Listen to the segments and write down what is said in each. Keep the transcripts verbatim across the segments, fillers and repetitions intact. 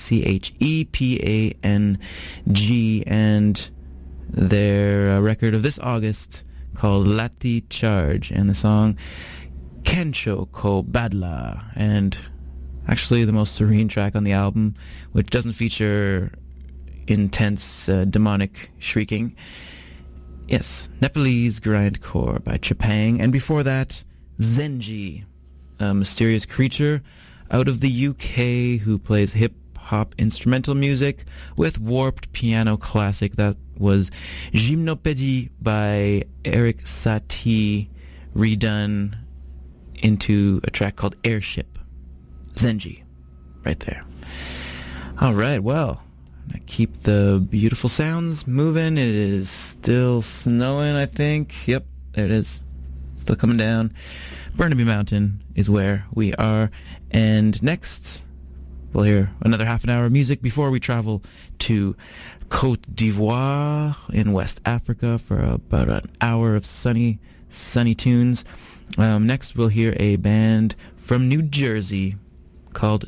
C H E P A N G, and their uh, record of this August called Lati Charge, and the song Kensho Ko Badla, and actually the most serene track on the album, which doesn't feature intense uh, demonic shrieking. Yes, Nepalese Grindcore by Chapang, and before that, Zenji, a mysterious creature out of the U K who plays hip-hop instrumental music with warped piano classic. That was Gymnopédie by Eric Satie, redone into a track called Airship. Zenji, right there. All right, well, I keep the beautiful sounds moving. It is still snowing, I think. Yep, there it is. Still coming down. Burnaby Mountain is where we are. And next, we'll hear another half an hour of music before we travel to Côte d'Ivoire in West Africa for about an hour of sunny, sunny tunes. Um, next, we'll hear a band from New Jersey called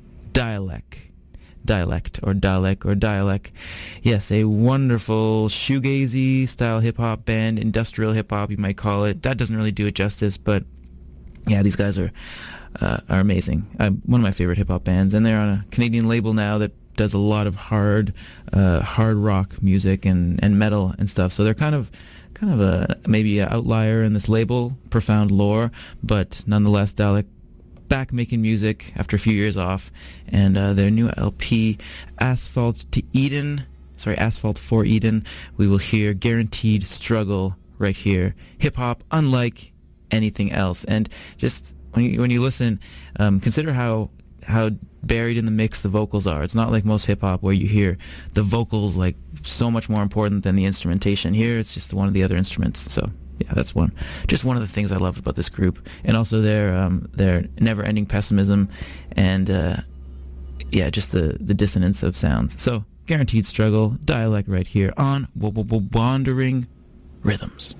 Dialect. Dialect or Dalek or Dialect. Yes, a wonderful shoegazy style hip-hop band, industrial hip-hop you might call it. That doesn't really do it justice, but yeah, these guys are uh, are amazing. Uh, one of my favorite hip-hop bands, and they're on a Canadian label now that does a lot of hard uh, hard rock music and, and metal and stuff. So they're kind of kind of a maybe an outlier in this label, Profound Lore, but nonetheless, Dalek back making music after a few years off, and uh, their new L P, Asphalt to Eden, sorry, Asphalt for Eden, we will hear Guaranteed Struggle right here. Hip-hop unlike anything else, and just when you, when you listen, um, consider how how buried in the mix the vocals are. It's not like most hip-hop where you hear the vocals like so much more important than the instrumentation. Here it's just one of the other instruments, so yeah, that's one. Just one of the things I loved about this group, and also their um, their never-ending pessimism, and uh, yeah, just the the dissonance of sounds. So, Guaranteed Struggle, Dialect, right here on Wandering Rhythms.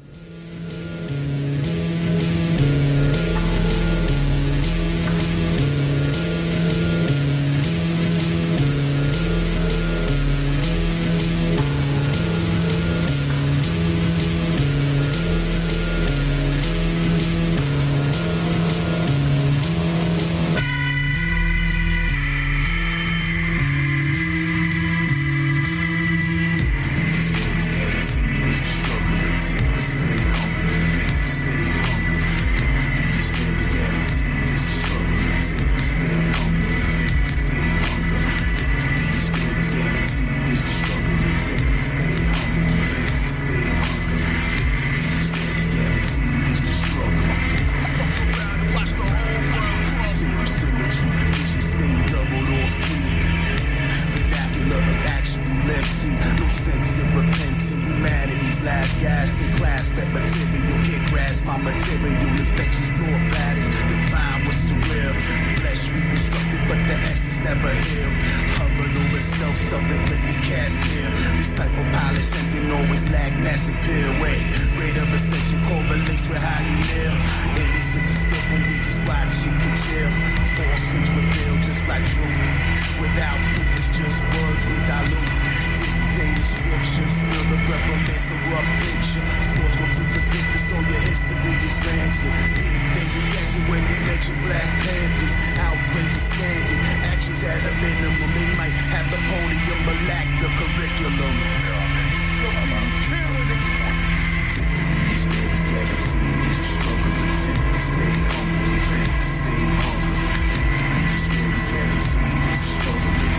Stay hungry. Stay hungry.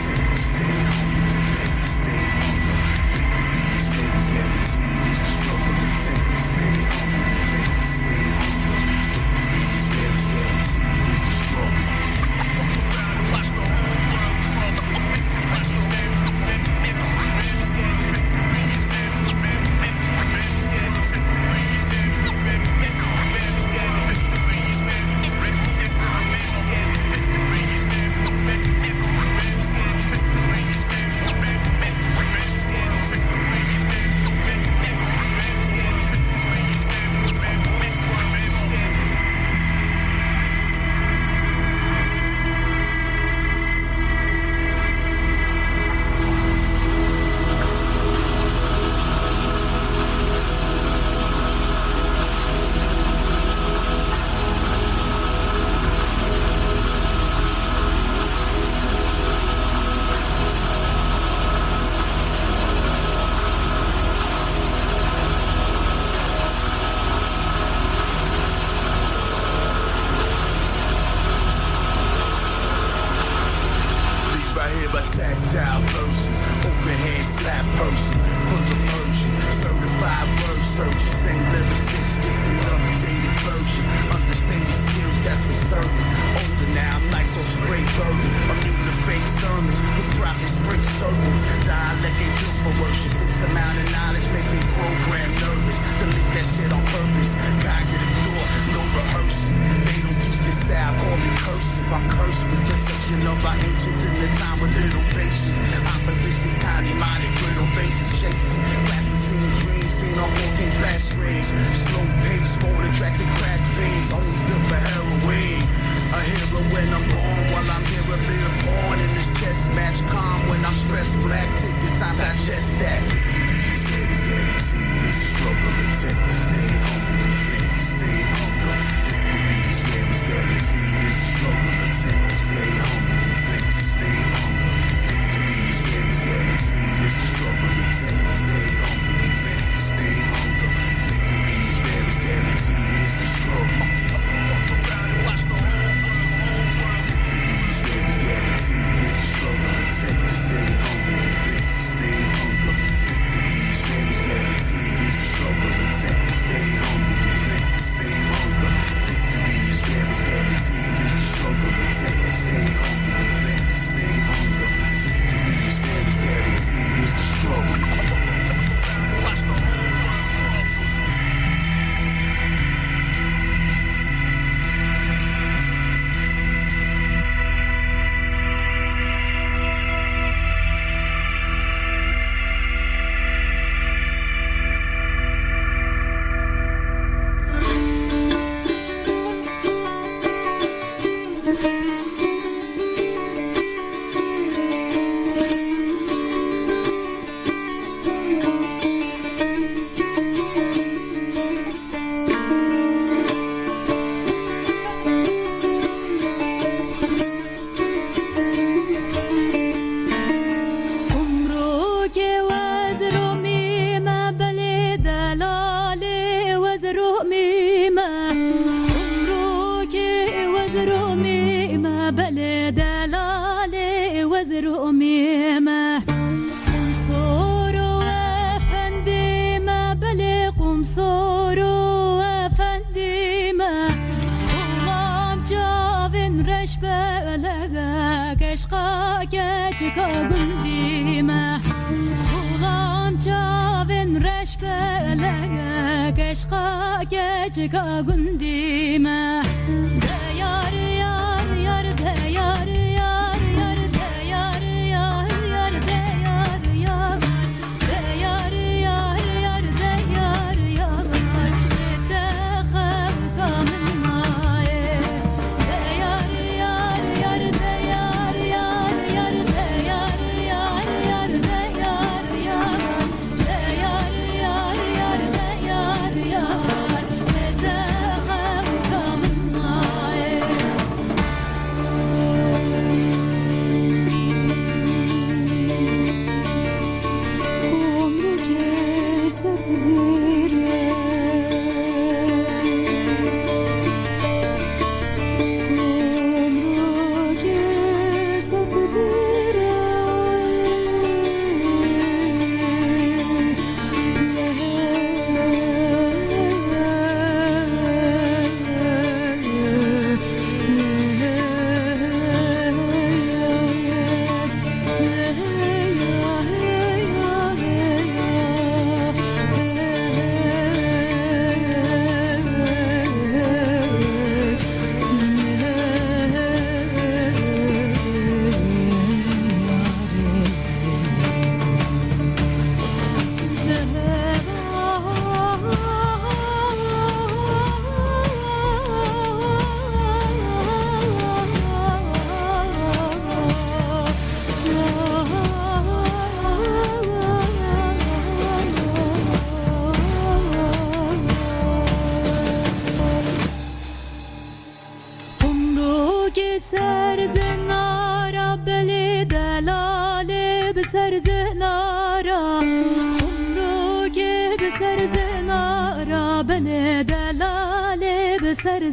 hear a tactile verses, open hand slap person, full immersion, certified word searcher, same lyricist, just an updated version. Understanding skills, that's for certain. Older now, I'm nice on straight burden. Immune to fake sermons, with prophets, straight sermons. Dialect ain't built for worship. This amount of knowledge make me program nervous. Delete that shit on purpose. Cognitive thought, no rehearsing. They don't teach this style, call me cursive. I'm cursed with perception of our ancients in the time with little patience. Opposition's tiny-minded, brittle faces chasing. Plasticine dreams, seen on walking flash rays. Slow pace, won't attract the crack veins. Only built for heroin. A hero when I'm gone, while I'm here a bit of porn in this chess match. Calm when I'm stressed, black, take your time, digest that. These days guarantee is the struggle, attempt to stay humble, think to stay humble. These games guarantee is the struggle, attempt to stay humble, think to stay humble. These games guarantee is the struggle, attempt to stay humble, think to stay humble. These games guarantee is the struggle. Watch the whole guarantee is the struggle, attempt to stay humble, fit to stay humble. Victory's greatest guarantee is the struggle, attempt to stay humble, fit to stay humble. Victory's greatest guarantee is the struggle, attempt to stay humble, fit to stay humble. Victory's greatest guarantee is the struggle. Watch the whole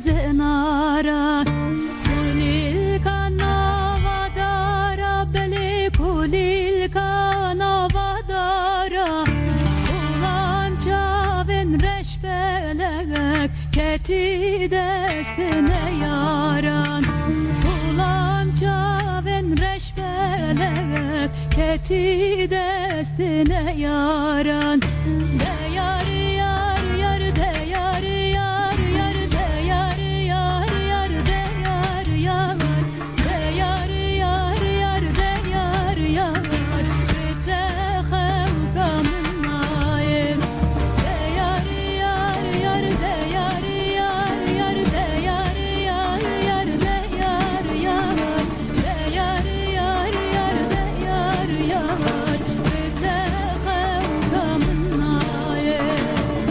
سرزنارا وللكنا غدارا بلي destine yaran Ulan çaven reşbelev Keti destine yaran De yar yar yar de yar yar yar de yar yar yar de yar yar de yar yar yar de yar yar Bitte xevkamın ayın De yar yar yar de yar yar yar de yar yar yar de yar yar de yar yar yar de yar yar Bitte xevkamın ayın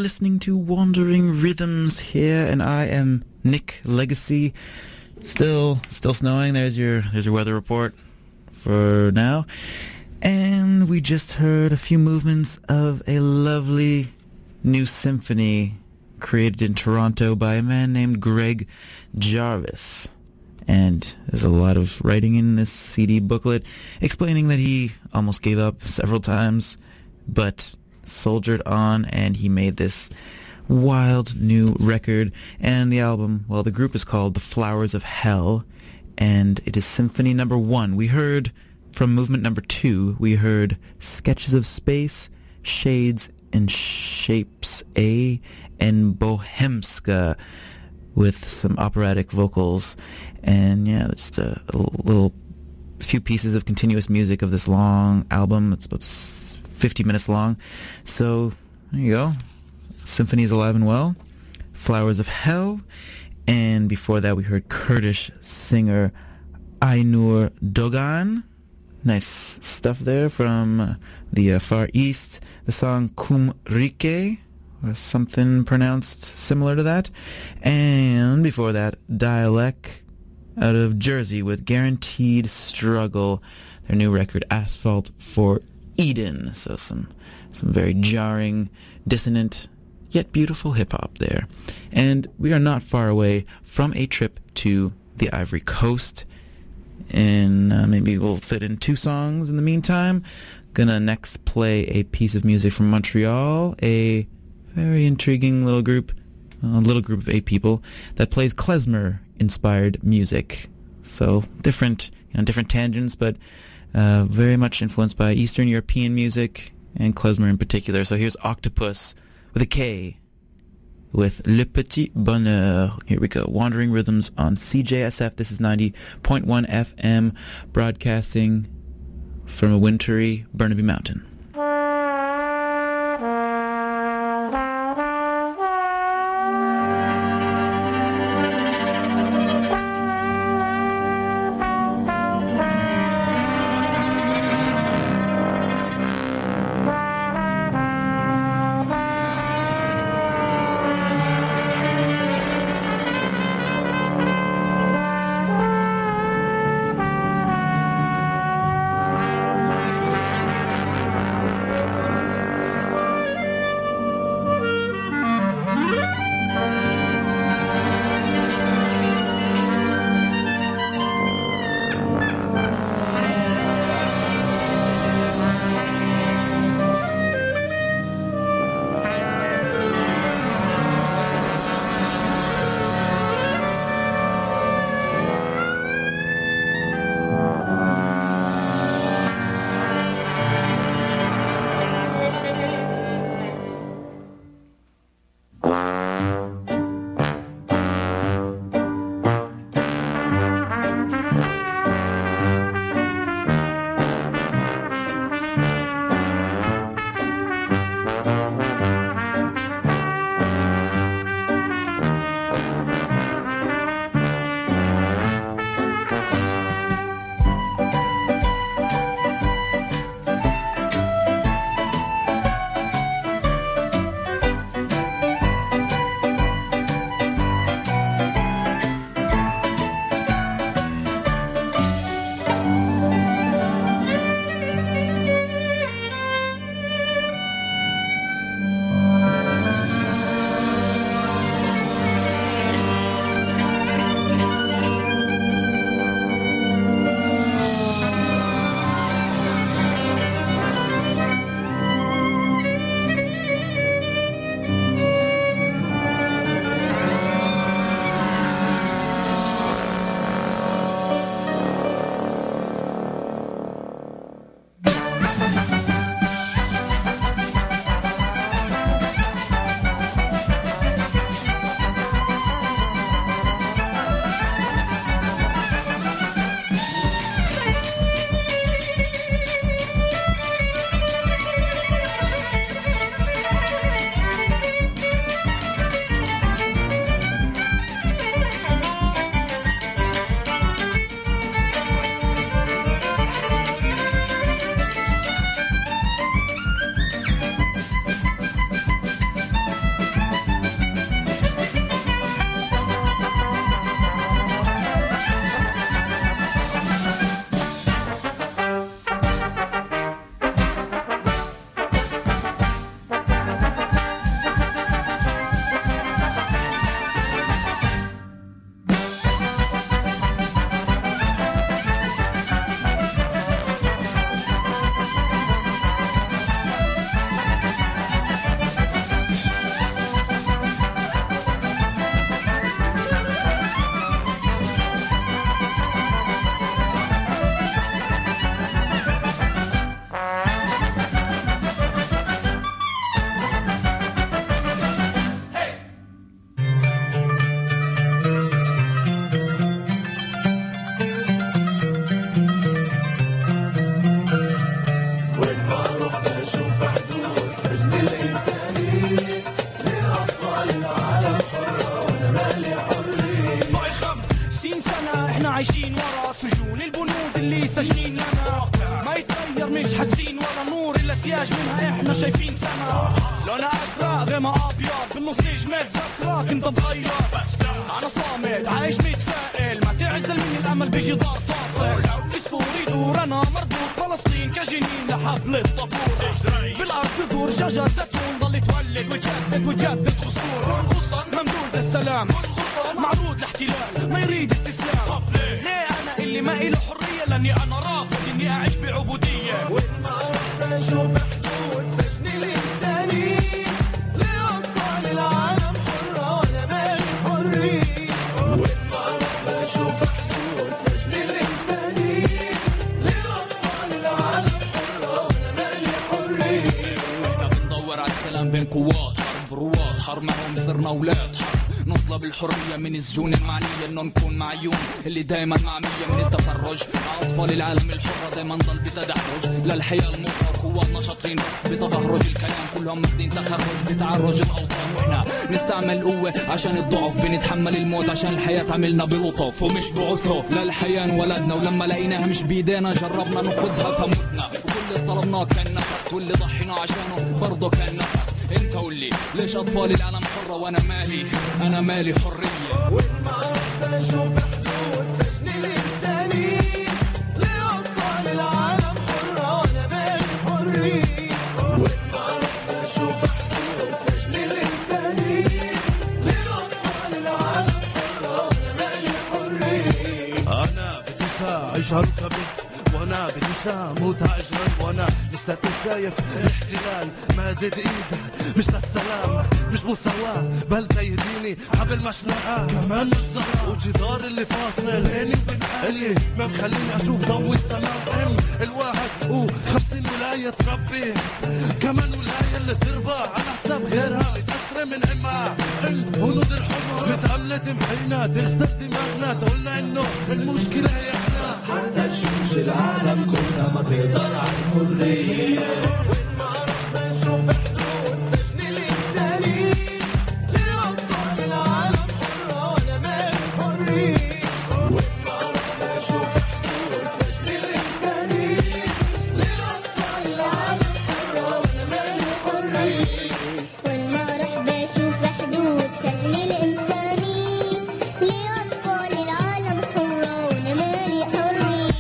listening to Wandering Rhythms here, and I am Nick Legacy. Still, still snowing. There's your, there's your weather report for now. And we just heard a few movements of a lovely new symphony created in Toronto by a man named Greg Jarvis. And there's a lot of writing in this C D booklet explaining that he almost gave up several times, but soldiered on, and he made this wild new record. And the album, well, the group is called The Flowers of Hell, and it is symphony number one. We heard from movement number two, we heard Sketches of Space, Shades and Shapes A, and Bohemska with some operatic vocals. And yeah, just a, a little few pieces of continuous music of this long album. It's about fifty minutes long. So there you go. Symphony is alive and well. Flowers of Hell. And before that we heard Kurdish singer Aynur Dogan. Nice stuff there from uh, the uh, Far East. The song Kumrike, or something pronounced similar to that. And before that, Dialect out of Jersey with Guaranteed Struggle, their new record Asphalt for Eden. So some some very jarring, dissonant, yet beautiful hip-hop there. And we are not far away from a trip to the Ivory Coast. And uh, maybe we'll fit in two songs in the meantime. Gonna next play a piece of music from Montreal, a very intriguing little group, a little group of eight people that plays klezmer-inspired music. So different, you know, different tangents, but uh, very much influenced by Eastern European music and klezmer in particular. So here's Octopus with a K, with Le Petit Bonheur. Here we go. Wandering Rhythms on C J S F. This is ninety point one F M, broadcasting from a wintry Burnaby Mountain. سياج منها احنا شايفين سما لونها ازرق غيمة ابيض بالنص نجمة ذكرى كنت اتغير انا صامد عايش متفائل ما تعزل مني الامل بيجي دار فاصل اسفور يدور انا مربوط فلسطين كجنين لحبل الطابور بالارض تدور شجر زيتون ضل تولد وتجدد وتجدد خصور القصص ممدود السلام معروض الاحتلال ما يريد استسلام ليه انا اللي ما إله حرية لاني انا رافض اني اعيش بعبودية والمرة اشوف حدود سجن الانساني لاطفال العالم حرة ولا مالي حرية والمرة اشوف حدود سجن الانساني لاطفال العالم حرة ولا مالي حرية احنا بندور على السلام بين قوات حرب رواد حرب معهم صرنا اولاد حرب نطلب الحرية من السجون المعنية انه نكون معيون اللي دايما معمية من التفرج مع اطفال العالم الحرة دايما ضل بتدحرج للحياة المطلق قواتنا شاطرين بس بتدهرج الكلام كلهم ماخدين تخرج بتعرج الاوطان واحنا نستعمل قوة عشان الضعف بنتحمل الموت عشان الحياة تعملنا بلطف ومش بعسف للحياة انولدنا ولما لقيناها مش بايدينا جربنا ناخدها فمتنا وكل اللي طلبناه كان نفس واللي ضحينا عشانه برضه كان نفس انت قولي ليش اطفال العالم حرة وانا مالي انا مالي حرية والمرة اشوف حدود سجن الانساني لاطفال العالم حرة وانا مالي حرية والمرة اشوف حدود سجن الانساني لاطفال العالم حرة وانا مالي حرية انا بدي اعيش على الكبد وانا بدي اموت هاجرا وانا لسه شايف الاحتلال مادد ايده مش للسلام مش مساواة بل تيديني حبل مشنقة كمان مش ضرع وجدار اللي فاصل بيني وبين اهلي ما مخليني اشوف ضوء السماء ام الواحد وخمسين ولاية تربي كمان ولاية اللي تربى على حساب غيرها متأثرة من امها ام هنود الحمر متأملة محينا تغسل دماغنا تقولنا انه المشكلة هي احنا حتى الشمس العالم كلها ما بيقدر على الحرية والمرة بنشوف حدود سجن الإنساني لأطفال العالم حرة ولا مالي حرية والمرة بنشوف حدود سجن الإنساني لأطفال العالم حرة ولا مالي حرية والمرة بنشوف حدود سجن الإنساني لأطفال العالم حرة ولا مالي حرية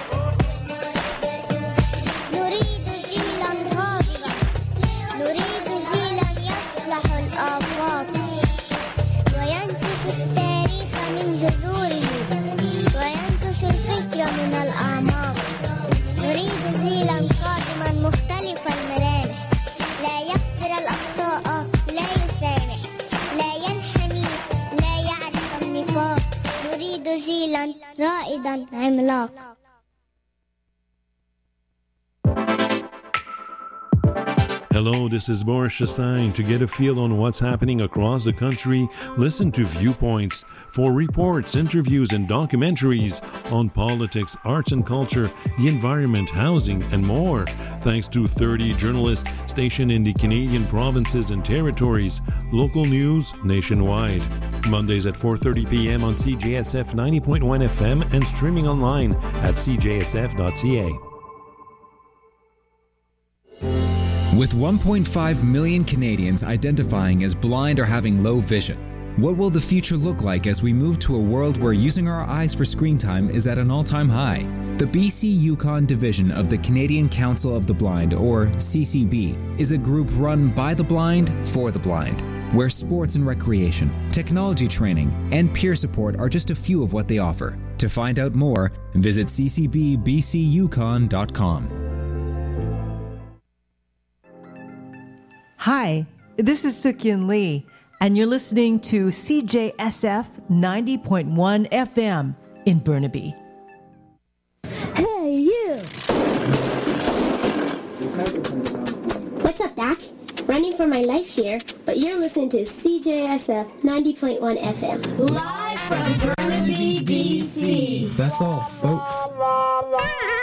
نريد جيلا هادئا نريد جيلا يفرح الآفاق وينكش التاريخ من جذوره وينكش الفكر من الأعماق نريد جيلا قادما مختلف الملامح لا يغفر الأخطاء لا يسامح لا ينحني لا يعرف النفاق نريد جيلا رائدا عملاق. Hello, this is Boris Chassagne. To get a feel on what's happening across the country, listen to Viewpoints for reports, interviews, and documentaries on politics, arts and culture, the environment, housing, and more. Thanks to thirty journalists stationed in the Canadian provinces and territories. Local news nationwide. Mondays at four thirty p.m. on C J S F ninety point one F M and streaming online at c j s f dot c a. With one point five million Canadians identifying as blind or having low vision, what will the future look like as we move to a world where using our eyes for screen time is at an all-time high? The B C Yukon division of the Canadian Council of the Blind, or C C B, is a group run by the blind for the blind, where sports and recreation, technology training, and peer support are just a few of what they offer. To find out more, visit c c b b c yukon dot com. Hi, this is Sukyin Lee, and you're listening to C J S F ninety point one F M in Burnaby. Hey, you! What's up, Dak? Running for my life here, but you're listening to C J S F ninety point one F M. Live from Burnaby, B C. That's all, folks.